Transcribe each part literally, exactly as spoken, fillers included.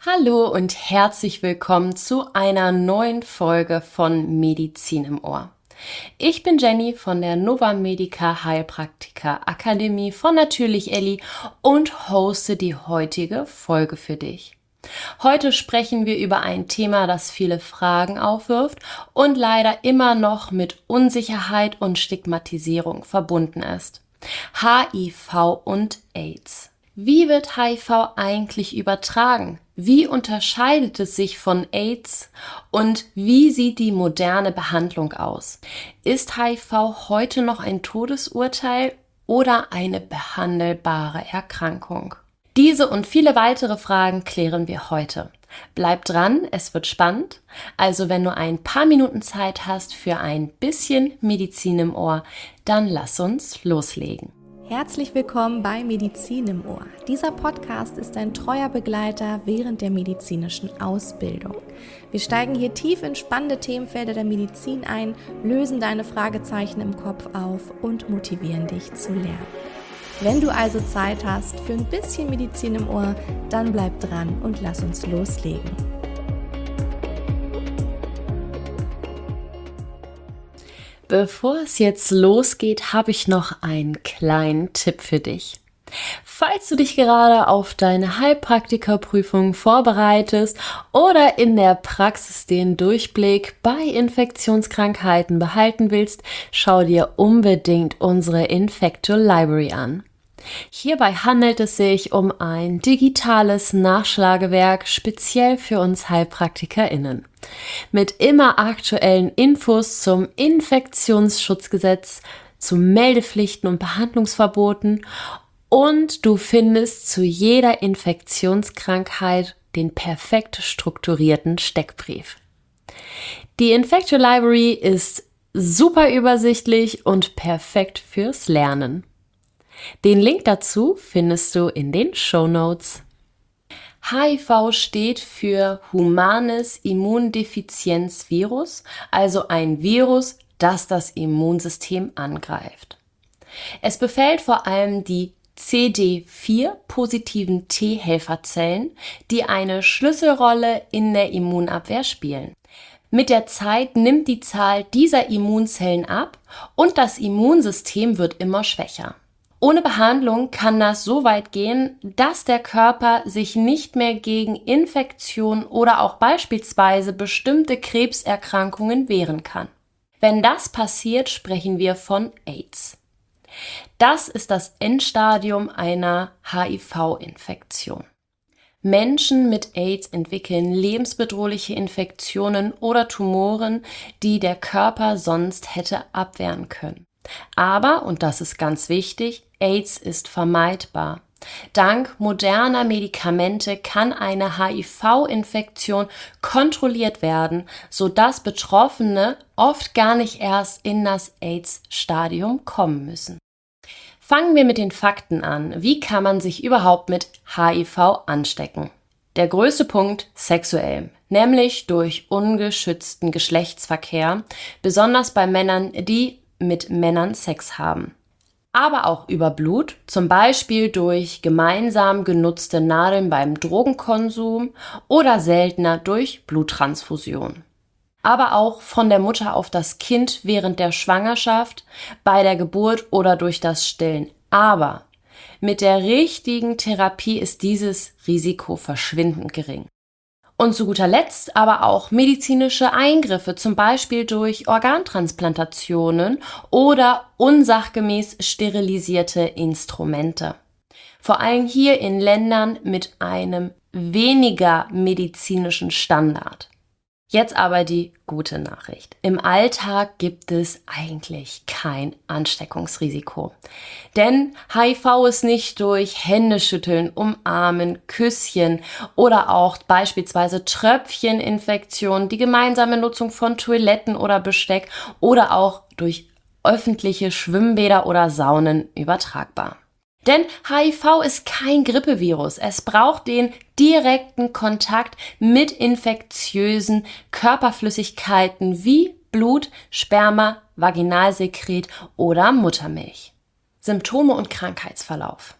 Hallo und herzlich willkommen zu einer neuen Folge von Medizin im Ohr. Ich bin Jenny von der Novamedica Heilpraktiker Akademie von Natürlich Elli und hoste die heutige Folge für dich. Heute sprechen wir über ein Thema, das viele Fragen aufwirft und leider immer noch mit Unsicherheit und Stigmatisierung verbunden ist. H I V und AIDS. Wie wird H I V eigentlich übertragen? Wie unterscheidet es sich von AIDS? Und wie sieht die moderne Behandlung aus? Ist H I V heute noch ein Todesurteil oder eine behandelbare Erkrankung? Diese und viele weitere Fragen klären wir heute. Bleib dran, es wird spannend. Also wenn du ein paar Minuten Zeit hast für ein bisschen Medizin im Ohr, dann lass uns loslegen. Herzlich willkommen bei Medizin im Ohr. Dieser Podcast ist ein treuer Begleiter während der medizinischen Ausbildung. Wir steigen hier tief in spannende Themenfelder der Medizin ein, lösen deine Fragezeichen im Kopf auf und motivieren dich zu lernen. Wenn du also Zeit hast für ein bisschen Medizin im Ohr, dann bleib dran und lass uns loslegen. Bevor es jetzt losgeht, habe ich noch einen kleinen Tipp für dich. Falls du dich gerade auf deine Heilpraktikerprüfung vorbereitest oder in der Praxis den Durchblick bei Infektionskrankheiten behalten willst, schau dir unbedingt unsere Infecto Library an. Hierbei handelt es sich um ein digitales Nachschlagewerk speziell für uns HeilpraktikerInnen. Mit immer aktuellen Infos zum Infektionsschutzgesetz, zu Meldepflichten und Behandlungsverboten und du findest zu jeder Infektionskrankheit den perfekt strukturierten Steckbrief. Die Infecto Library ist super übersichtlich und perfekt fürs Lernen. Den Link dazu findest du in den Shownotes. H I V steht für Humanes Immundefizienzvirus, also ein Virus, das das Immunsystem angreift. Es befällt vor allem die C D vier positiven T-Helferzellen, die eine Schlüsselrolle in der Immunabwehr spielen. Mit der Zeit nimmt die Zahl dieser Immunzellen ab und das Immunsystem wird immer schwächer. Ohne Behandlung kann das so weit gehen, dass der Körper sich nicht mehr gegen Infektionen oder auch beispielsweise bestimmte Krebserkrankungen wehren kann. Wenn das passiert, sprechen wir von AIDS. Das ist das Endstadium einer H I V-Infektion. Menschen mit AIDS entwickeln lebensbedrohliche Infektionen oder Tumoren, die der Körper sonst hätte abwehren können. Aber, und das ist ganz wichtig, AIDS ist vermeidbar. Dank moderner Medikamente kann eine H I V-Infektion kontrolliert werden, sodass Betroffene oft gar nicht erst in das AIDS-Stadium kommen müssen. Fangen wir mit den Fakten an. Wie kann man sich überhaupt mit H I V anstecken? Der größte Punkt: sexuell, nämlich durch ungeschützten Geschlechtsverkehr, besonders bei Männern, die mit Männern Sex haben. Aber auch über Blut, zum Beispiel durch gemeinsam genutzte Nadeln beim Drogenkonsum oder seltener durch Bluttransfusion. Aber auch von der Mutter auf das Kind während der Schwangerschaft, bei der Geburt oder durch das Stillen. Aber mit der richtigen Therapie ist dieses Risiko verschwindend gering. Und zu guter Letzt aber auch medizinische Eingriffe, zum Beispiel durch Organtransplantationen oder unsachgemäß sterilisierte Instrumente. Vor allem hier in Ländern mit einem weniger medizinischen Standard. Jetzt aber die gute Nachricht. Im Alltag gibt es eigentlich kein Ansteckungsrisiko. Denn H I V ist nicht durch Händeschütteln, Umarmen, Küsschen oder auch beispielsweise Tröpfcheninfektionen, die gemeinsame Nutzung von Toiletten oder Besteck oder auch durch öffentliche Schwimmbäder oder Saunen übertragbar. Denn H I V ist kein Grippevirus. Es braucht den direkten Kontakt mit infektiösen Körperflüssigkeiten wie Blut, Sperma, Vaginalsekret oder Muttermilch. Symptome und Krankheitsverlauf.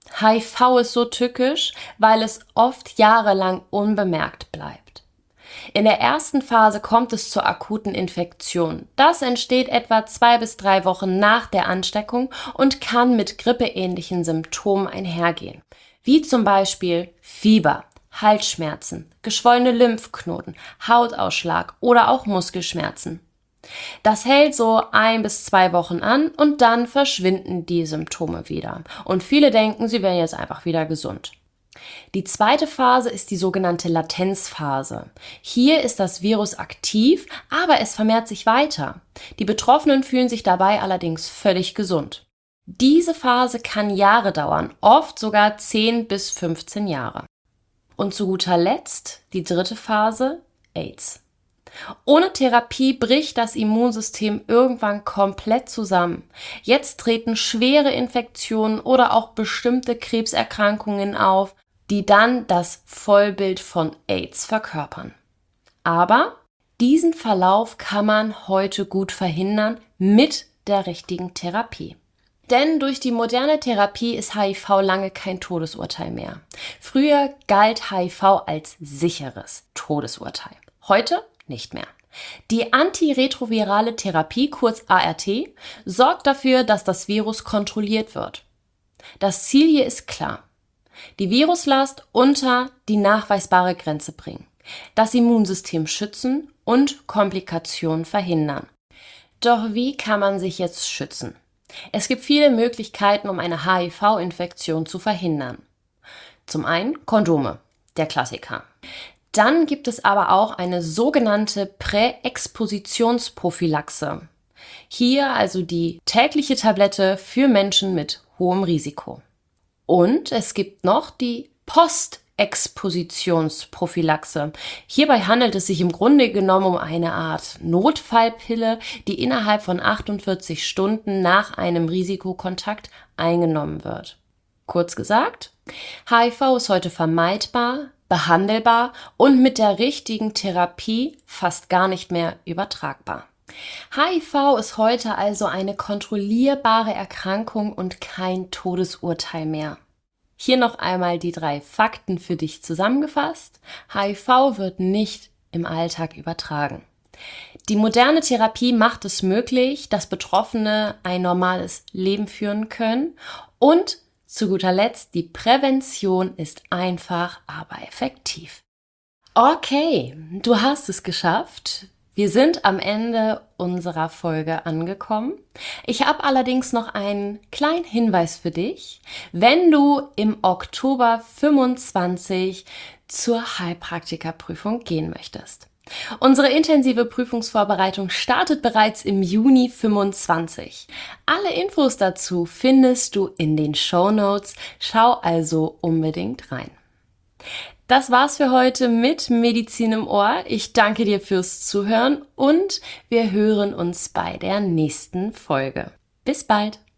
H I V ist so tückisch, weil es oft jahrelang unbemerkt bleibt. In der ersten Phase kommt es zur akuten Infektion. Das entsteht etwa zwei bis drei Wochen nach der Ansteckung und kann mit grippeähnlichen Symptomen einhergehen, wie zum Beispiel Fieber, Halsschmerzen, geschwollene Lymphknoten, Hautausschlag oder auch Muskelschmerzen. Das hält so ein bis zwei Wochen an und dann verschwinden die Symptome wieder. Und viele denken, sie wären jetzt einfach wieder gesund. Die zweite Phase ist die sogenannte Latenzphase. Hier ist das Virus aktiv, aber es vermehrt sich weiter. Die Betroffenen fühlen sich dabei allerdings völlig gesund. Diese Phase kann Jahre dauern, oft sogar zehn bis fünfzehn Jahre. Und zu guter Letzt die dritte Phase, AIDS. Ohne Therapie bricht das Immunsystem irgendwann komplett zusammen. Jetzt treten schwere Infektionen oder auch bestimmte Krebserkrankungen auf, die dann das Vollbild von AIDS verkörpern. Aber diesen Verlauf kann man heute gut verhindern mit der richtigen Therapie. Denn durch die moderne Therapie ist H I V lange kein Todesurteil mehr. Früher galt H I V als sicheres Todesurteil. Heute nicht mehr. Die antiretrovirale Therapie, kurz A R T, sorgt dafür, dass das Virus kontrolliert wird. Das Ziel hier ist klar: die Viruslast unter die nachweisbare Grenze bringen, das Immunsystem schützen und Komplikationen verhindern. Doch wie kann man sich jetzt schützen? Es gibt viele Möglichkeiten, um eine H I V-Infektion zu verhindern. Zum einen Kondome, der Klassiker. Dann gibt es aber auch eine sogenannte Präexpositionsprophylaxe. Hier also die tägliche Tablette für Menschen mit hohem Risiko. Und es gibt noch die Postexpositionsprophylaxe. Hierbei handelt es sich im Grunde genommen um eine Art Notfallpille, die innerhalb von achtundvierzig Stunden nach einem Risikokontakt eingenommen wird. Kurz gesagt, H I V ist heute vermeidbar, behandelbar und mit der richtigen Therapie fast gar nicht mehr übertragbar. H I V ist heute also eine kontrollierbare Erkrankung und kein Todesurteil mehr. Hier noch einmal die drei Fakten für dich zusammengefasst. H I V wird nicht im Alltag übertragen. Die moderne Therapie macht es möglich, dass Betroffene ein normales Leben führen können, und zu guter Letzt, die Prävention ist einfach, aber effektiv. Okay, du hast es geschafft. Wir sind am Ende unserer Folge angekommen. Ich habe allerdings noch einen kleinen Hinweis für dich. Wenn du im Oktober fünfundzwanzig zur Heilpraktikerprüfung gehen möchtest. Unsere intensive Prüfungsvorbereitung startet bereits im Juni fünfundzwanzig. Alle Infos dazu findest du in den Shownotes. Schau also unbedingt rein. Das war's für heute mit Medizin im Ohr. Ich danke dir fürs Zuhören und wir hören uns bei der nächsten Folge. Bis bald!